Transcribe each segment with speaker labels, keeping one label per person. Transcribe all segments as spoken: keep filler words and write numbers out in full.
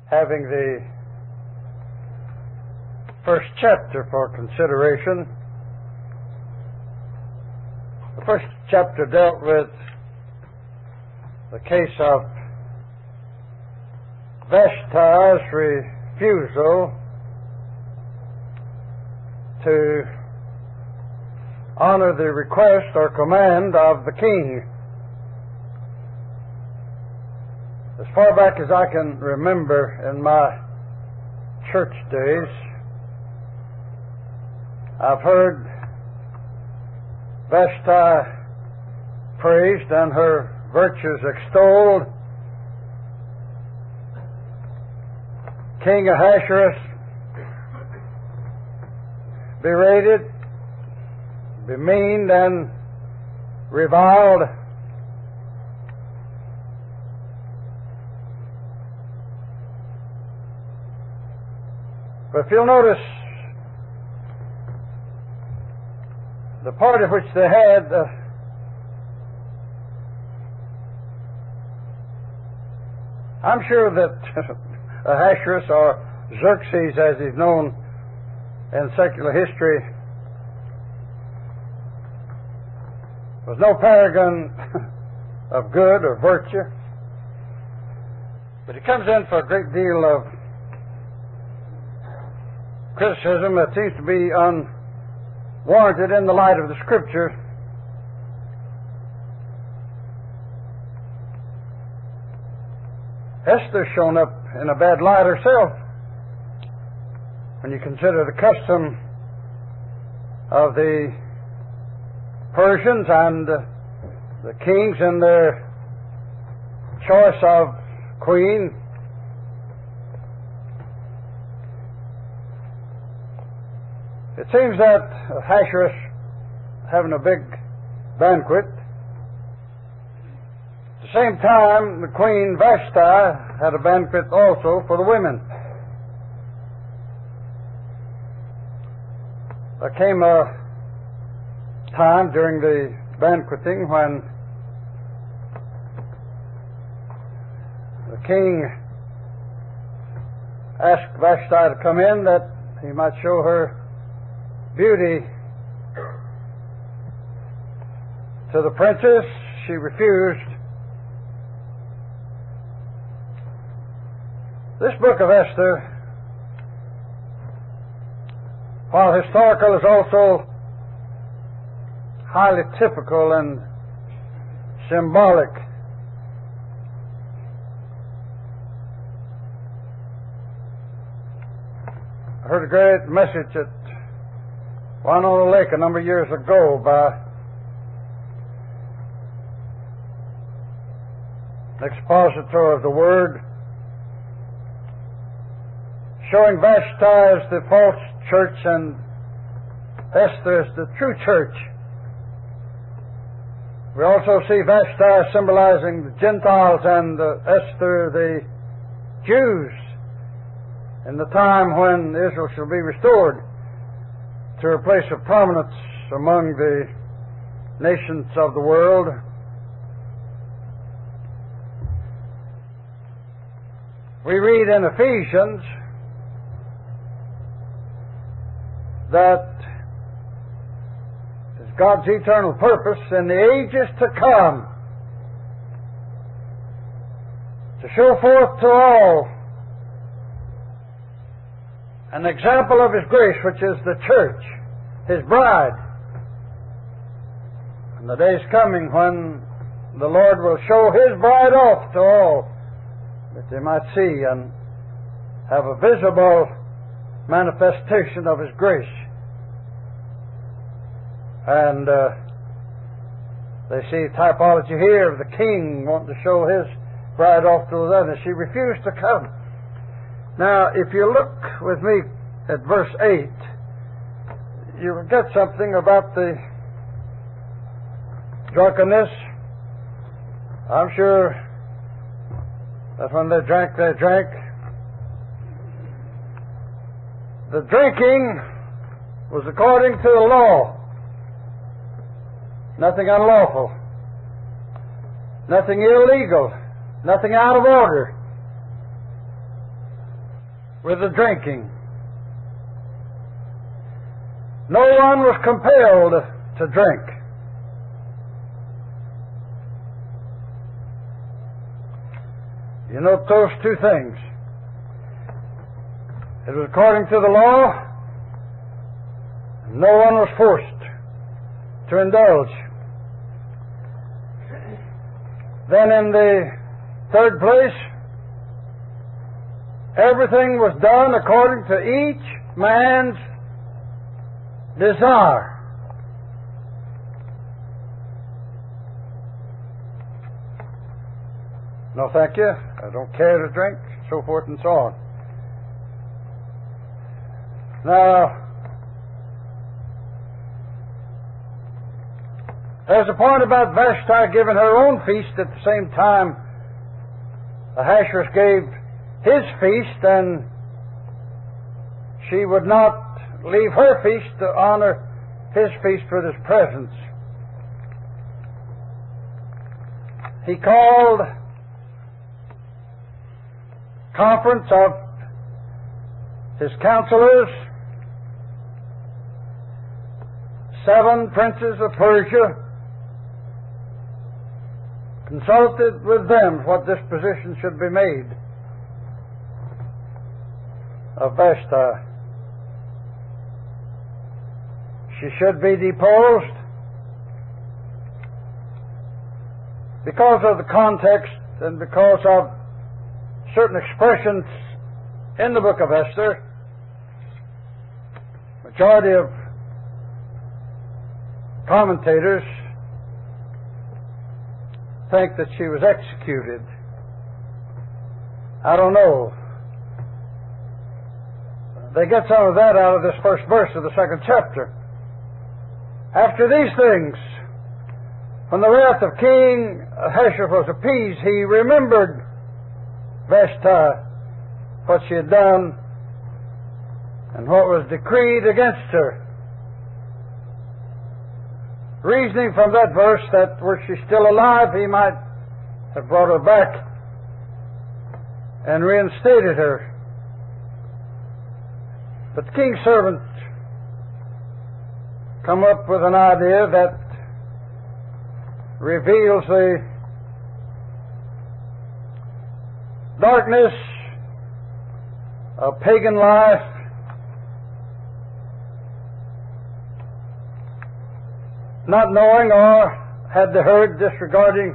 Speaker 1: having the first chapter for consideration. The first chapter dealt with the case of Vashti's refusal to honor the request or command of the king. As far back as I can remember in my church days, I've heard Vashti praised and her virtues extolled. King Ahasuerus berated, bemeaned, and reviled. But if you'll notice, the part of which they had uh, I'm sure that Ahasuerus, or Xerxes as he's known in secular history, was no paragon of good or virtue, but he comes in for a great deal of criticism that seems to be unwarranted in the light of the Scripture. Esther's shown up in a bad light herself when you consider the custom of the Persians and uh, the kings in their choice of queen. It seems that Ahasuerus having a big banquet. At the same time, the queen Vashti had a banquet also for the women. There came a time during the banqueting when the king asked Vashti to come in that he might show her beauty to the princess. She refused. This book of Esther, while historical, is also highly typical and symbolic. I heard a great message at Winona Lake a number of years ago by an expositor of the Word, showing Vashti as the false church and Esther as the true church. We also see Vashti symbolizing the Gentiles and uh, Esther the Jews in the time when Israel shall be restored to a place of prominence among the nations of the world. We read in Ephesians that it's God's eternal purpose in the ages to come to show forth to all an example of His grace, which is the church, His bride. And the day is coming when the Lord will show His bride off to all, that they might see and have a visible manifestation of His grace. And uh, they see typology here of the king wanting to show his bride off to the other. She refused to come. Now, if you look with me at verse eight, you will get something about the drunkenness. I'm sure that when they drank, they drank. The drinking was according to the law. Nothing unlawful. Nothing illegal. Nothing out of order. with the drinking. No one was compelled to drink. You note those two things. It was according to the law, and no one was forced to indulge. Then in the third place, everything was done according to each man's desire. No, thank you. I don't care to drink, so forth and so on. Now, there's a point about Vashti giving her own feast at the same time Ahasuerus gave his feast, and she would not leave her feast to honor his feast with his presence. He called conference of his counselors, seven princes of Persia, consulted with them what disposition should be made of Vashti. She should be deposed because of the context and because of certain expressions in the book of Esther. Majority of commentators think that she was executed. I don't know. They get some of that out of this first verse of the second chapter. After these things, when the wrath of King Ahasuerus was appeased, he remembered Vashti, what she had done, and what was decreed against her. Reasoning from that verse that were she still alive, he might have brought her back and reinstated her. But the king's servant come up with an idea that reveals the darkness of pagan life, not knowing, or had they heard, disregarding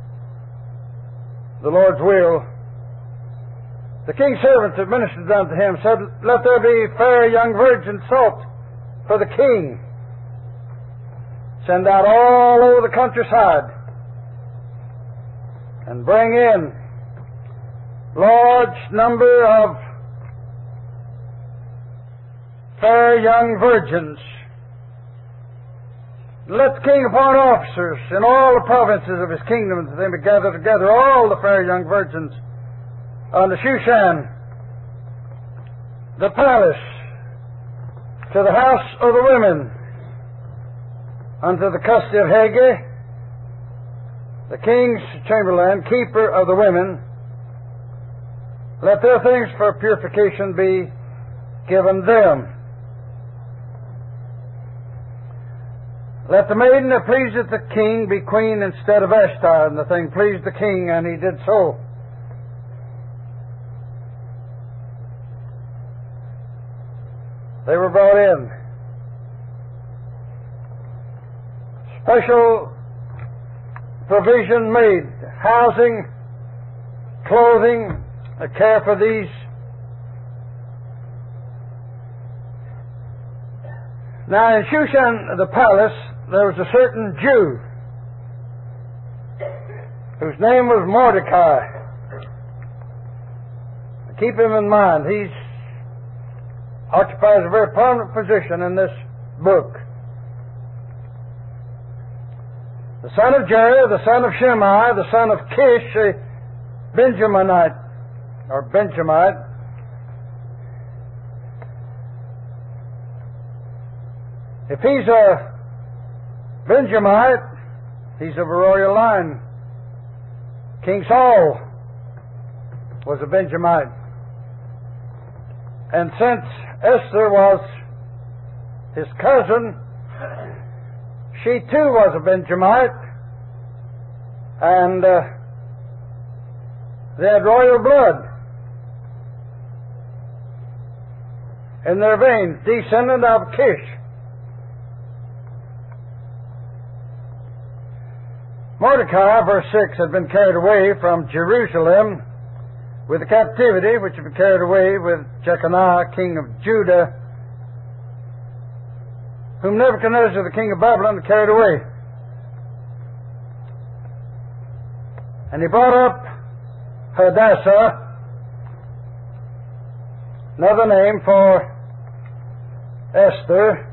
Speaker 1: the Lord's will. The king's servants that ministered unto him said, "Let there be fair young virgins sought for the king. Send out all over the countryside and bring in large number of fair young virgins. Let the king appoint officers in all the provinces of his kingdom, that they may gather together all the fair young virgins unto Shushan, the palace, to the house of the women, unto the custody of Haggai, the king's chamberlain, keeper of the women. Let their things for purification be given them. Let the maiden that pleaseth the king be queen instead of Vashti." And the thing pleased the king, and he did so. They were brought in. Special provision made, housing, clothing, a care for these. Now in Shushan, the palace, there was a certain Jew whose name was Mordecai. Keep him in mind. He occupies a very prominent position in this book. The son of Jerah, the son of Shimei, the son of Kish, a Benjaminite, or Benjamite. If he's a Benjamite, he's of a royal line. King Saul was a Benjamite. And since Esther was his cousin, she too was a Benjamite, and uh, they had royal blood in their veins, descendant of Kish. Mordecai, verse six, had been carried away from Jerusalem with the captivity, which had been carried away with Jeconiah, king of Judah, whom Nebuchadnezzar, the king of Babylon, had carried away. And he brought up Hadassah, another name for Esther,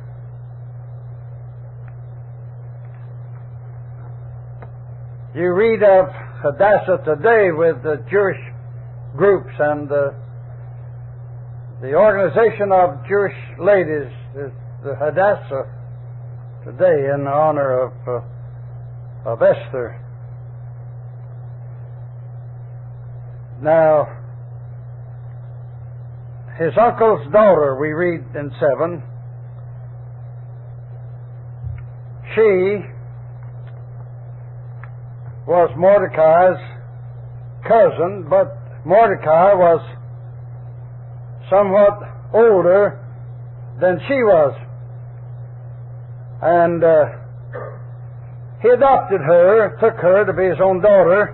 Speaker 1: you read of Hadassah today with the Jewish groups, and the, the organization of Jewish ladies is the Hadassah today in honor of, uh, of Esther. Now, his uncle's daughter, we read in seven, she was Mordecai's cousin, but Mordecai was somewhat older than she was. And uh, he adopted her, took her to be his own daughter.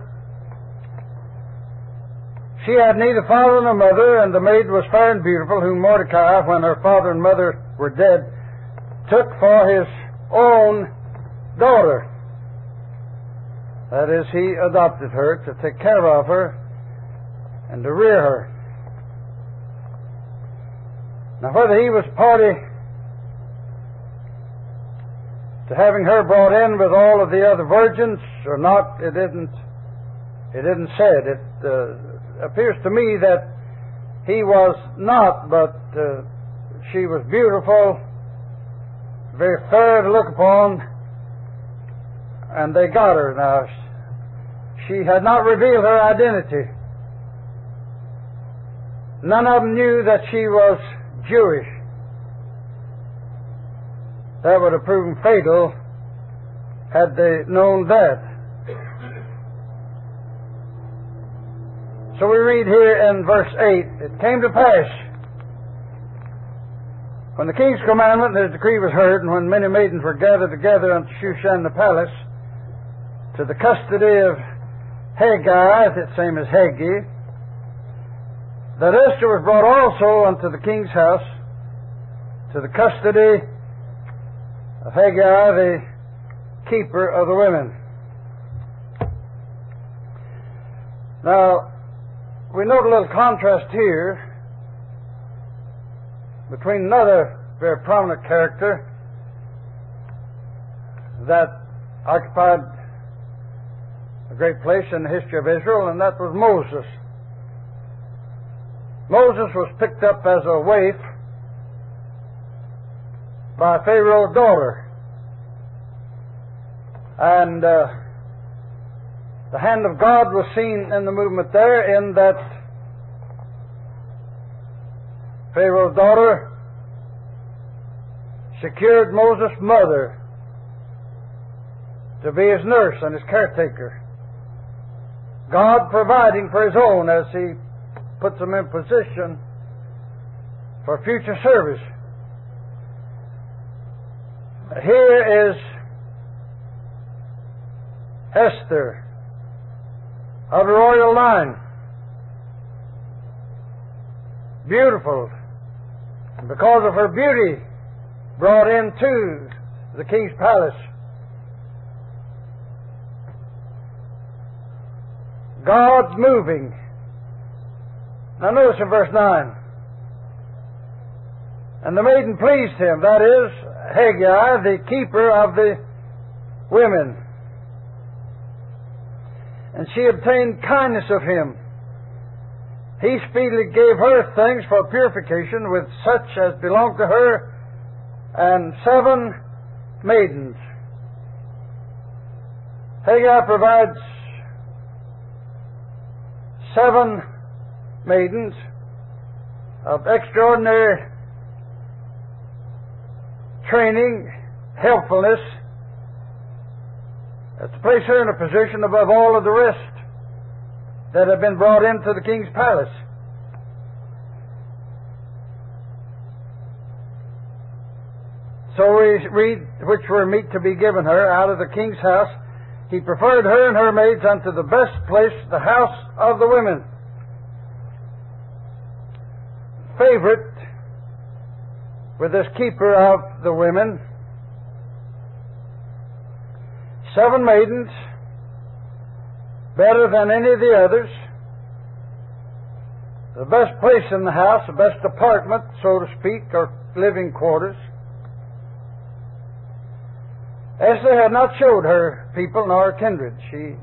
Speaker 1: She had neither father nor mother, and the maid was fair and beautiful, whom Mordecai, when her father and mother were dead, took for his own daughter. That is, he adopted her to take care of her and to rear her. Now, whether he was party to having her brought in with all of the other virgins or not, it isn't. It isn't said. It uh, appears to me that he was not, but uh, she was beautiful, very fair to look upon, and they got her. Now, she had not revealed her identity. None of them knew that she was Jewish. That would have proven fatal had they known that. So we read here in verse eight, it came to pass, when the king's commandment and his decree was heard, and when many maidens were gathered together unto Shushan the palace, to the custody of Haggai, that same as Haggai, that Esther was brought also unto the king's house, to the custody of Haggai, the keeper of the women. Now, we note a little contrast here between another very prominent character that occupied a great place in the history of Israel, and that was Moses. Moses was picked up as a waif by Pharaoh's daughter, and uh, the hand of God was seen in the movement there, in that Pharaoh's daughter secured Moses' mother to be his nurse and his caretaker, God providing for his own as he puts them in position for future service. Here is Esther of the royal line, beautiful, and because of her beauty brought into the king's palace. God's moving. Now notice in verse nine, and the maiden pleased him, that is, Haggai, the keeper of the women, and she obtained kindness of him. He speedily gave her things for purification with such as belonged to her, and seven maidens. Haggai provides seven maidens of extraordinary training, helpfulness, as to place her in a position above all of the rest that have been brought into the king's palace. So we read, which were meet to be given her out of the king's house, he preferred her and her maids unto the best place, the house of the women. Favorite with this keeper of the women, seven maidens, better than any of the others, the best place in the house, the best apartment, so to speak, or living quarters. Esther had not showed her people nor kindred. She,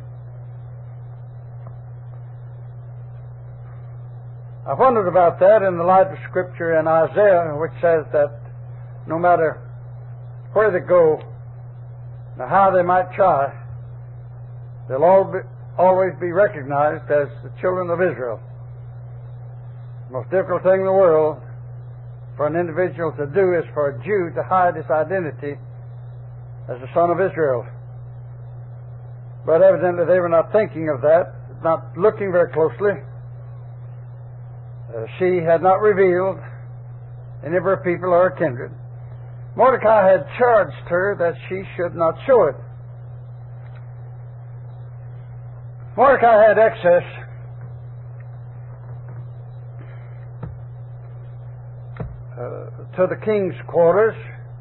Speaker 1: I wondered about that in the light of Scripture in Isaiah, which says that no matter where they go, or how they might try, they'll all be, always be recognized as the children of Israel. The most difficult thing in the world for an individual to do is for a Jew to hide his identity as the son of Israel. But evidently they were not thinking of that, not looking very closely. Uh, she had not revealed any of her people or her kindred. Mordecai had charged her that she should not show it. Mordecai had access uh, to the king's quarters,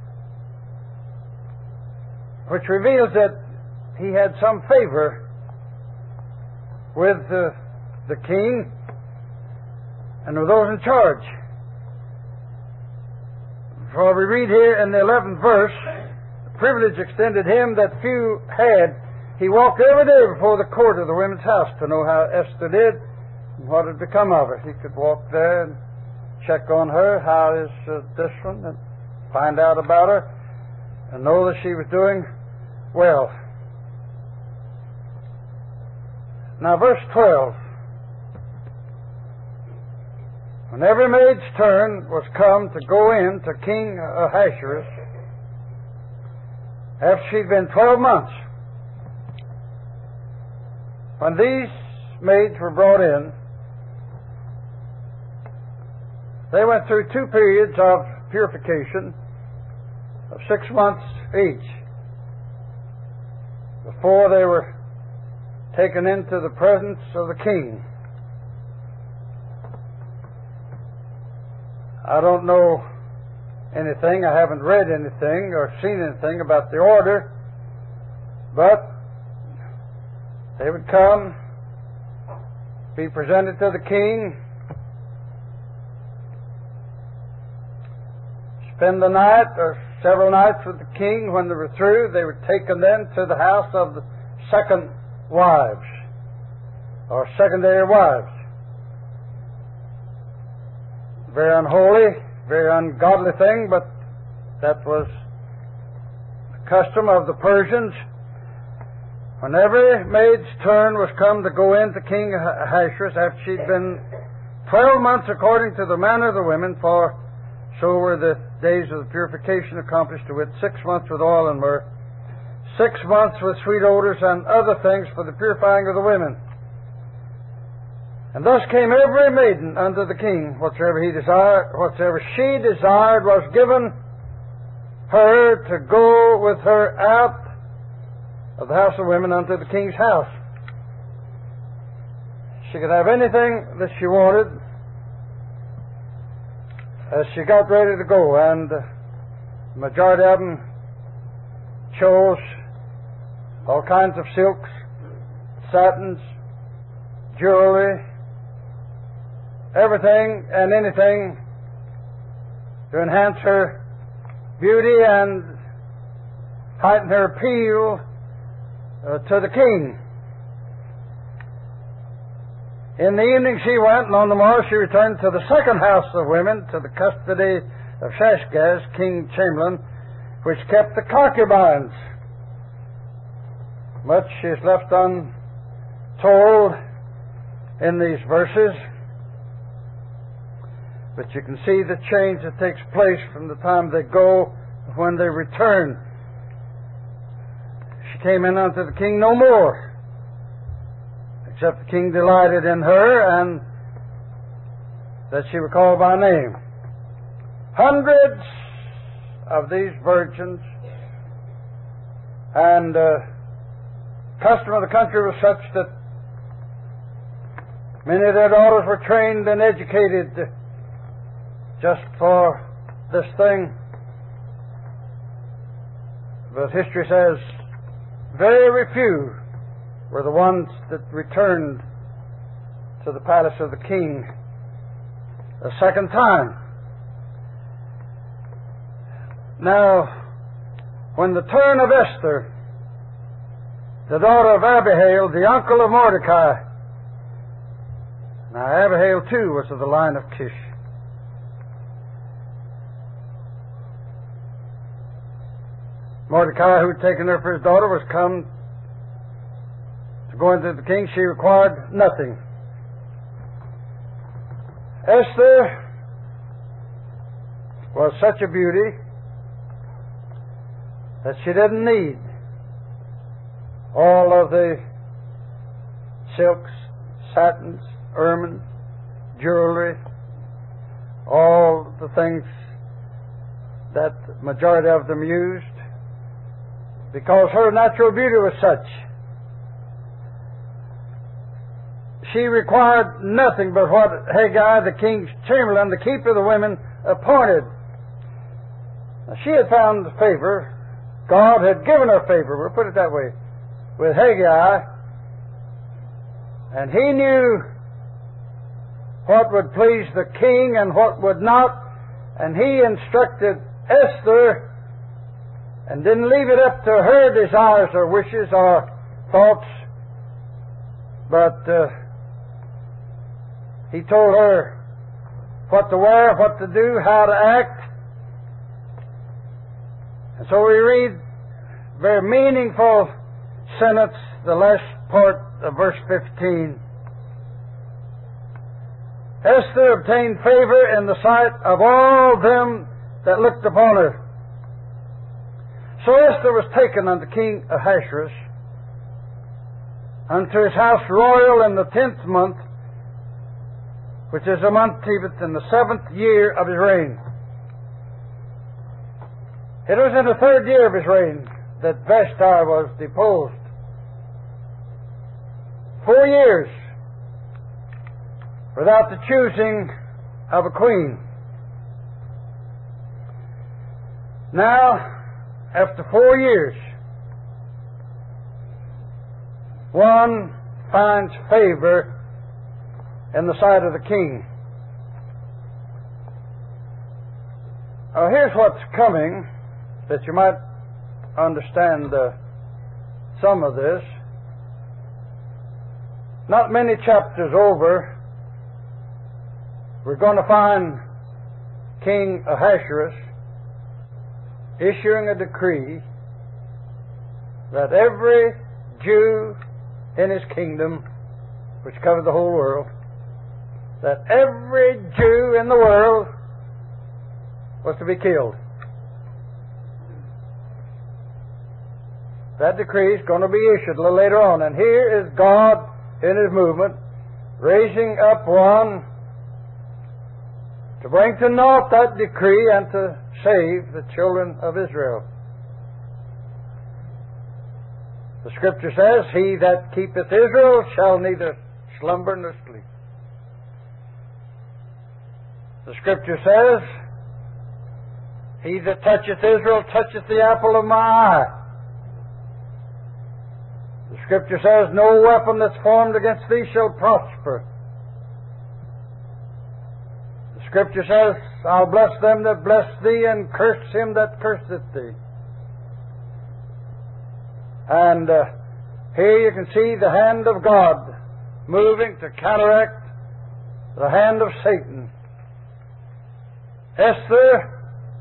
Speaker 1: which reveals that he had some favor with uh, the king and with those in charge. For we read here in the eleventh verse, the privilege extended him that few had. He walked every day before the court of the women's house to know how Esther did and what had become of her. He could walk there and check on her, how is uh, this one, and find out about her, and know that she was doing well. Now verse twelve. When every maid's turn was come to go in to King Ahasuerus, after she'd been twelve months, when these maids were brought in, they went through two periods of purification of six months each before they were taken into the presence of the king. I don't know anything, I haven't read anything or seen anything about the order, but they would come, be presented to the king, spend the night or several nights with the king. When they were through, they were taken then to the house of the second wives, or secondary wives. Very unholy, very ungodly thing, but that was the custom of the Persians. When every maid's turn was come to go in to King Ahasuerus after she'd been twelve months according to the manner of the women, for so were the days of the purification accomplished, to wit, six months with oil and myrrh, six months with sweet odors and other things for the purifying of the women. And thus came every maiden unto the king, whatsoever he desired, whatsoever she desired was given her to go with her out of the house of women unto the king's house. She could have anything that she wanted as she got ready to go, and the majority of them chose all kinds of silks, satins, jewelry, everything and anything to enhance her beauty and heighten her appeal uh, to the king. In the evening she went, and on the morrow she returned to the second house of women, to the custody of Shashgaz, king Chamberlain, which kept the concubines. Much is left untold in these verses. But you can see the change that takes place from the time they go to when they return. She came in unto the king no more, except the king delighted in her and that she were called by name. Hundreds of these virgins, and uh, custom of the country was such that many of their daughters were trained and educated just for this thing. But history says very few were the ones that returned to the palace of the king a second time. Now, when the turn of Esther, the daughter of Abihail, the uncle of Mordecai, now Abihail too was of the line of Kish. Mordecai, who had taken her for his daughter, was come to go into the king. She required nothing. Esther was such a beauty that she didn't need all of the silks, satins, ermines, jewelry, all the things that the majority of them used, because her natural beauty was such. She required nothing but what Haggai, the king's chamberlain, the keeper of the women, appointed. Now, she had found favor. God had given her favor, we'll put it that way, with Haggai, and he knew what would please the king and what would not, and he instructed Esther and didn't leave it up to her desires or wishes or thoughts, but uh, he told her what to wear, what to do, how to act. And so we read a very meaningful sentence, the last part of verse fifteen. Esther obtained favor in the sight of all them that looked upon her. So Esther was taken unto King Ahasuerus, unto his house royal in the tenth month, which is a month Tebeth, in the seventh year of his reign. It was in the third year of his reign that Vashti was deposed. Four years without the choosing of a queen. Now, after four years, one finds favor in the sight of the king. Now, here's what's coming, that you might understand uh, some of this. Not many chapters over, we're going to find King Ahasuerus issuing a decree that every Jew in his kingdom, which covered the whole world, that every Jew in the world was to be killed. That decree is going to be issued a little later on. And here is God in His movement, raising up one to bring to naught that decree and to save the children of Israel. The Scripture says, He that keepeth Israel shall neither slumber nor sleep. The Scripture says, He that toucheth Israel toucheth the apple of my eye. The Scripture says, no weapon that's formed against thee shall prosper. The Scripture says, I'll bless them that bless thee, and curse him that curseth thee. And uh, here you can see the hand of God moving to counteract the hand of Satan. Esther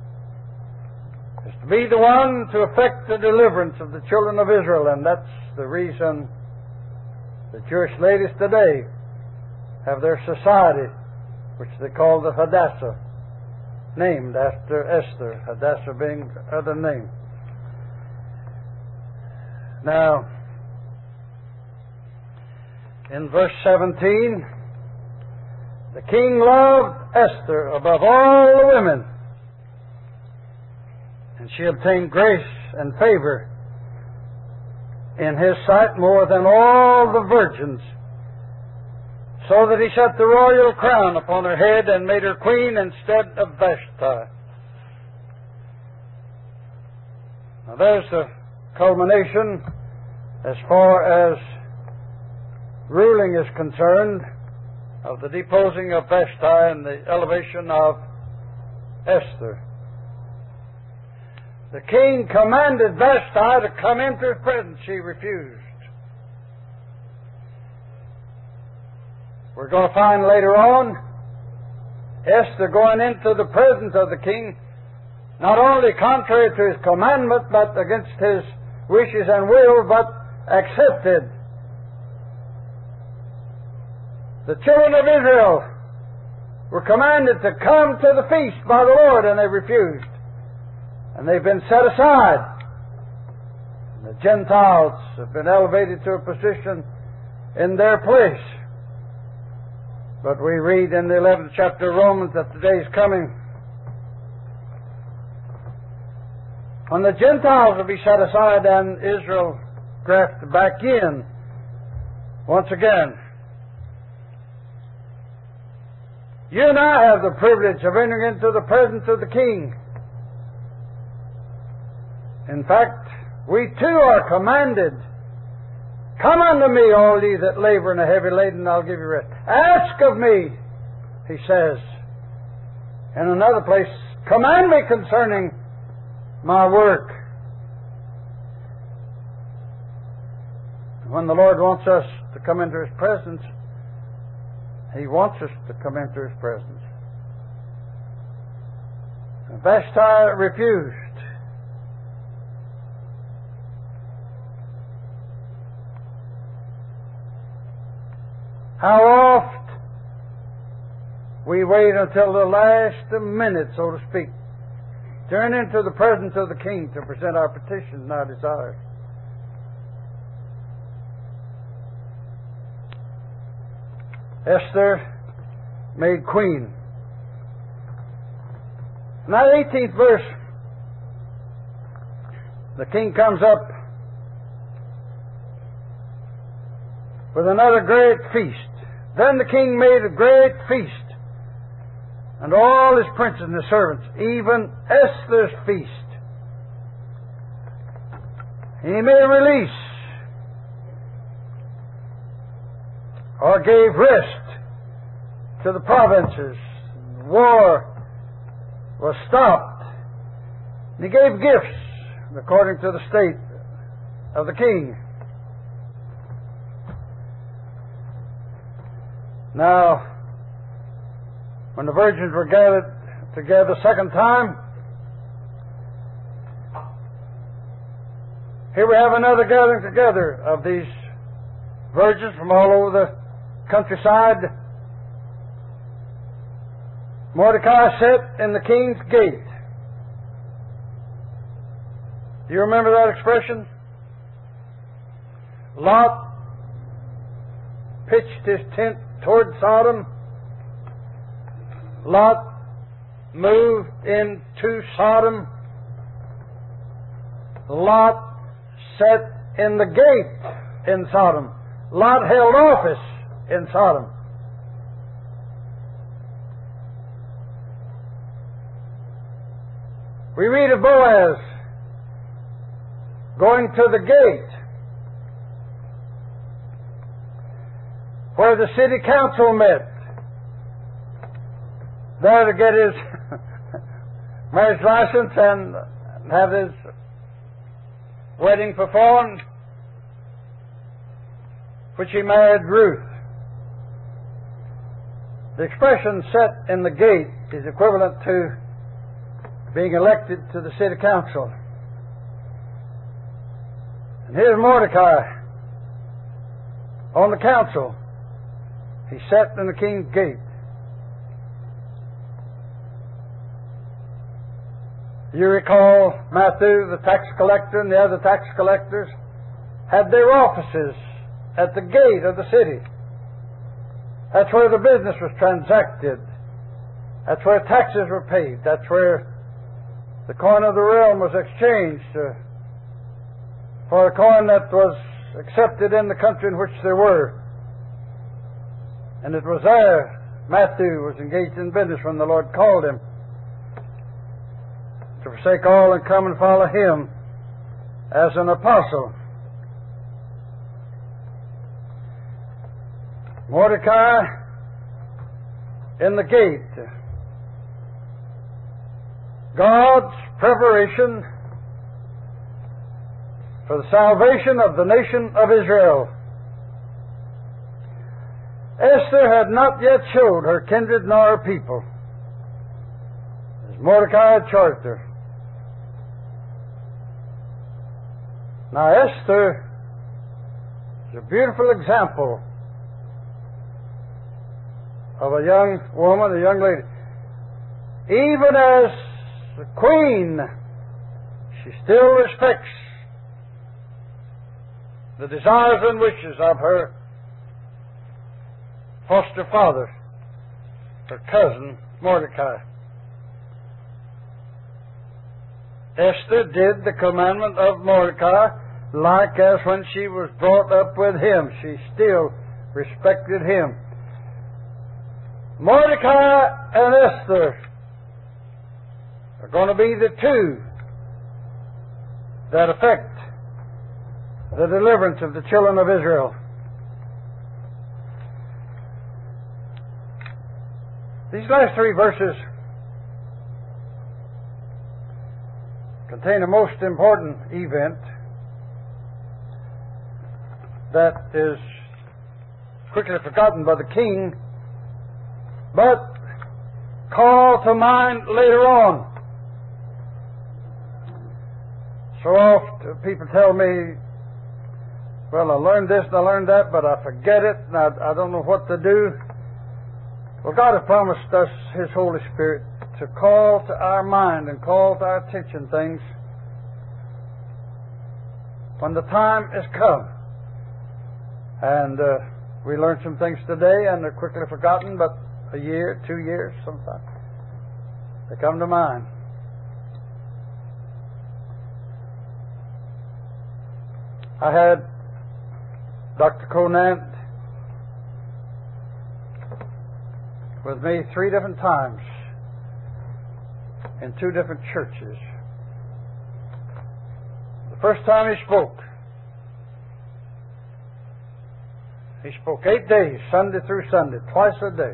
Speaker 1: is to be the one to effect the deliverance of the children of Israel, and that's the reason the Jewish ladies today have their society which they called the Hadassah, named after Esther, Hadassah being other name. Now, in verse seventeen, the king loved Esther above all the women, and she obtained grace and favor in his sight more than all the virgins, so that he set the royal crown upon her head and made her queen instead of Vashti. Now there's the culmination as far as ruling is concerned of the deposing of Vashti and the elevation of Esther. The king commanded Vashti to come into his presence. She refused. We're going to find later on Esther going into the presence of the king, not only contrary to his commandment, but against his wishes and will, but accepted. The children of Israel were commanded to come to the feast by the Lord, and they refused. And they've been set aside. And the Gentiles have been elevated to a position in their place. But we read in the eleventh chapter of Romans that the day is coming when the Gentiles will be set aside and Israel grafted back in once again. You and I have the privilege of entering into the presence of the King. In fact, we too are commanded, come unto me, all ye that labor and are heavy laden, and I'll give you rest. Ask of me, he says. In another place, command me concerning my work. When the Lord wants us to come into his presence, he wants us to come into his presence. And Vashti refused. How oft we wait until the last minute, so to speak, turn into the presence of the King to present our petitions and our desires. Esther made queen. In that eighteenth verse, the king comes up with another great feast. Then the king made a great feast, and all his princes and his servants, even Esther's feast. He made a release, or gave rest to the provinces. War was stopped. And he gave gifts according to the state of the king. Now, when the virgins were gathered together a second time, here we have another gathering together of these virgins from all over the countryside. Mordecai sat in the king's gate. Do you remember that expression? Lot pitched his tent toward Sodom. Lot moved into Sodom. Lot sat in the gate in Sodom. Lot held office in Sodom. We read of Boaz going to the gate where the city council met, there to get his marriage license and have his wedding performed, which he married Ruth. The expression "set in the gate" is equivalent to being elected to the city council. And here's Mordecai on the council. He sat in the king's gate. You recall Matthew, the tax collector, and the other tax collectors had their offices at the gate of the city. That's where the business was transacted. That's where taxes were paid. That's where the coin of the realm was exchanged uh, for a coin that was accepted in the country in which they were. And it was there Matthew was engaged in business when the Lord called him to forsake all and come and follow Him as an apostle. Mordecai in the gate. God's preparation for the salvation of the nation of Israel. Esther had not yet showed her kindred nor her people, as Mordecai had charged her. Now Esther is a beautiful example of a young woman, a young lady. Even as the queen, she still respects the desires and wishes of her foster father, her cousin Mordecai. Esther did the commandment of Mordecai, like as when she was brought up with him. She still respected him. Mordecai and Esther are going to be the two that affect the deliverance of the children of Israel. These last three verses contain a most important event that is quickly forgotten by the king, but called to mind later on. So often people tell me, well, I learned this and I learned that, but I forget it, and I, I don't know what to do. Well, God has promised us His Holy Spirit to call to our mind and call to our attention things when the time is come. And uh, we learned some things today, and they're quickly forgotten, but a year, two years, sometimes they come to mind. I had Doctor Conant with me three different times in two different churches. The first time he spoke, he spoke eight days, Sunday through Sunday, twice a day.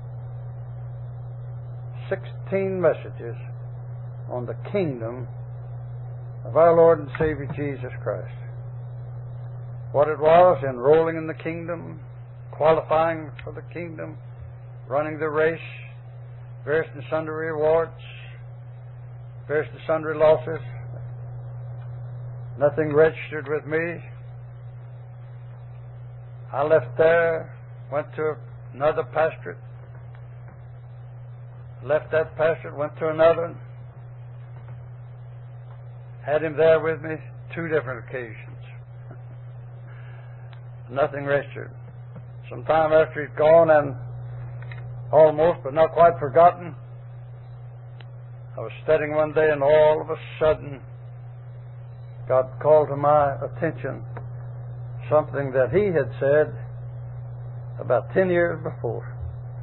Speaker 1: Sixteen messages on the kingdom of our Lord and Savior Jesus Christ. What it was, enrolling in the kingdom, qualifying for the kingdom, running the race, various and sundry rewards, various and sundry losses. Nothing registered with me. I left there, went to another pastorate, left that pastorate, went to another, had him there with me two different occasions. Nothing registered. Sometime after he'd gone and almost, but not quite forgotten, I was studying one day, and all of a sudden God called to my attention something that he had said about ten years before.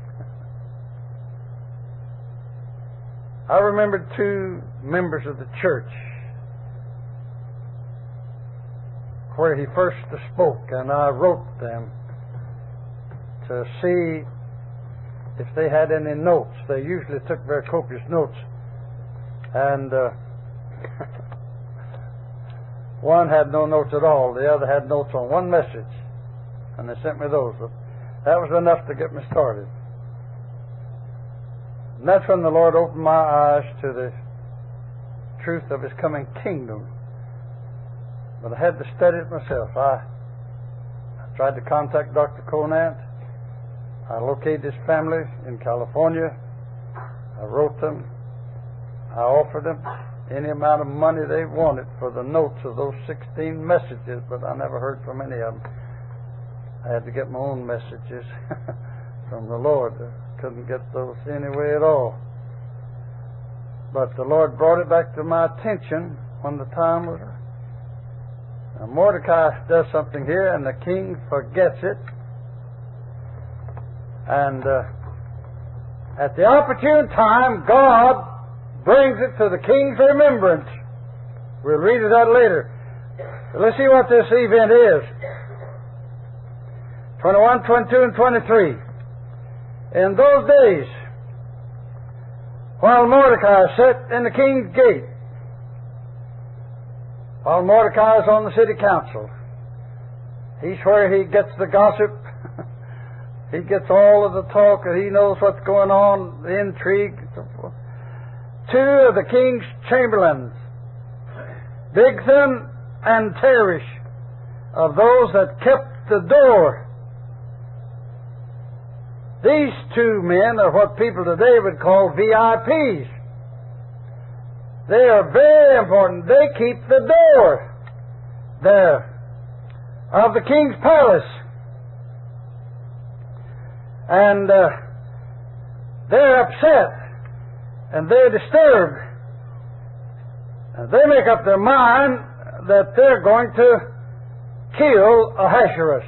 Speaker 1: I remembered two members of the church where he first spoke, and I wrote them to see if they had any notes. They usually took very copious notes. And uh, one had no notes at all. The other had notes on one message. And they sent me those. But that was enough to get me started. And that's when the Lord opened my eyes to the truth of His coming kingdom. But I had to study it myself. I, I tried to contact Doctor Conant. I located his family in California. I wrote them. I offered them. any amount of money they wanted for the notes of those sixteen messages, but I never heard from any of them. I had to get my own messages from the Lord. I couldn't get those anyway at all. But the Lord brought it back to my attention when the time was right. Now Mordecai does something here, and the king forgets it. And uh, at the opportune time, God brings it to the king's remembrance. We'll read it out later. But let's see what this event is. twenty-one, twenty-two, and twenty-three. In those days, while Mordecai sat in the king's gate, while Mordecai is on the city council, he's where he gets the gossip. He gets all of the talk, and he knows what's going on, the intrigue, and so forth. Two of the king's chamberlains, Bigthan and Teresh, of those that kept the door. These two men are what people today would call V I Ps. They are very important. They keep the door there of the king's palace. And uh, they're upset and they're disturbed. And they make up their mind that they're going to kill Ahasuerus.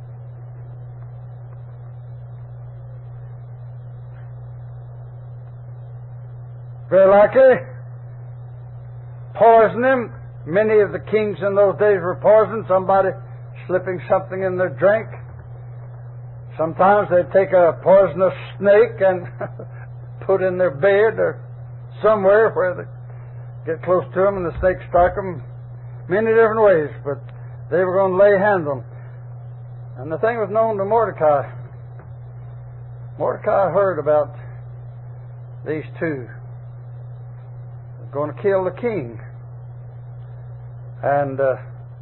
Speaker 1: Very likely poison him. Many of the kings in those days were poisoned. Somebody slipping something in their drink. Sometimes they'd take a poisonous snake and put in their bed or somewhere where they get close to them and the snake strike them many different ways, but they were going to lay hands on them. And the thing was known to Mordecai. Mordecai heard about these two. They're going to kill the king. And uh,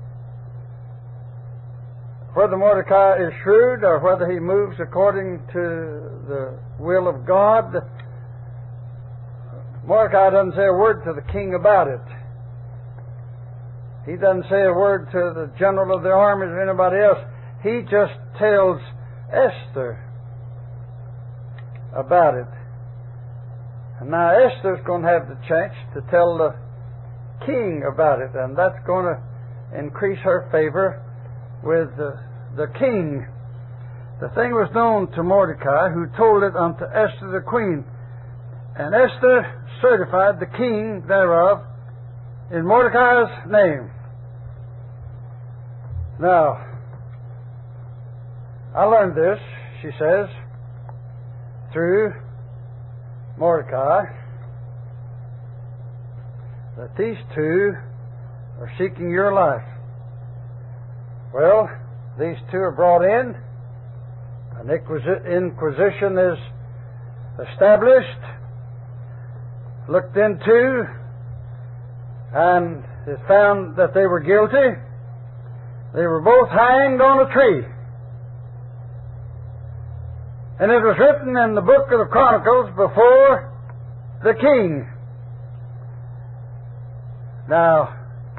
Speaker 1: whether Mordecai is shrewd or whether he moves according to the will of God, Mordecai doesn't say a word to the king about it. He doesn't say a word to the general of the armies or anybody else. He just tells Esther about it. And now Esther's going to have the chance to tell the king about it, and that's going to increase her favor with the, the king. The thing was known to Mordecai, who told it unto Esther the queen. And Esther certified the king thereof in Mordecai's name. Now, I learned this, she says, through Mordecai, that these two are seeking your life. Well, these two are brought in. An inquisition is established, looked into, and it found that they were guilty. They were both hanged on a tree. And it was written in the book of the Chronicles before the king. Now,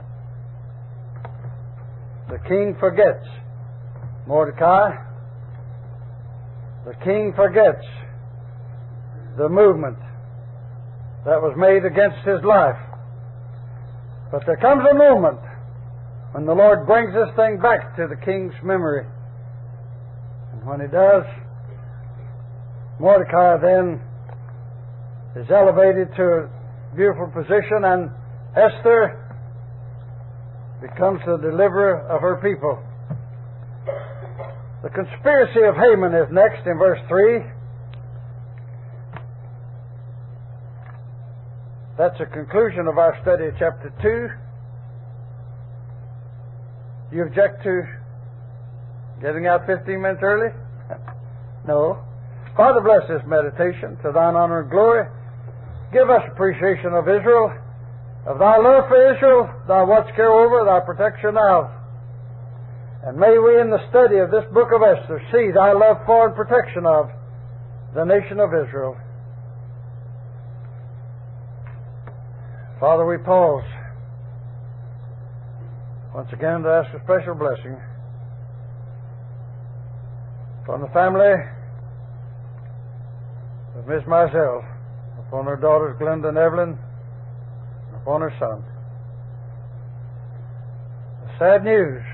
Speaker 1: the king forgets Mordecai. The king forgets the movement that was made against his life. But there comes a moment when the Lord brings this thing back to the king's memory. And when he does, Mordecai then is elevated to a beautiful position, and Esther becomes the deliverer of her people. The conspiracy of Haman is next in verse three. That's a conclusion of our study of chapter two. Do you object to getting out fifteen minutes early? No. Father, bless this meditation to thine honor and glory. Give us appreciation of Israel, of thy love for Israel, thy watch care over, thy protection of. And may we in the study of this book of Esther see thy love for and protection of the nation of Israel. Father, we pause once again to ask a special blessing upon the family of Miss Mizell, upon her daughters Glenda and Evelyn, upon her son. The sad news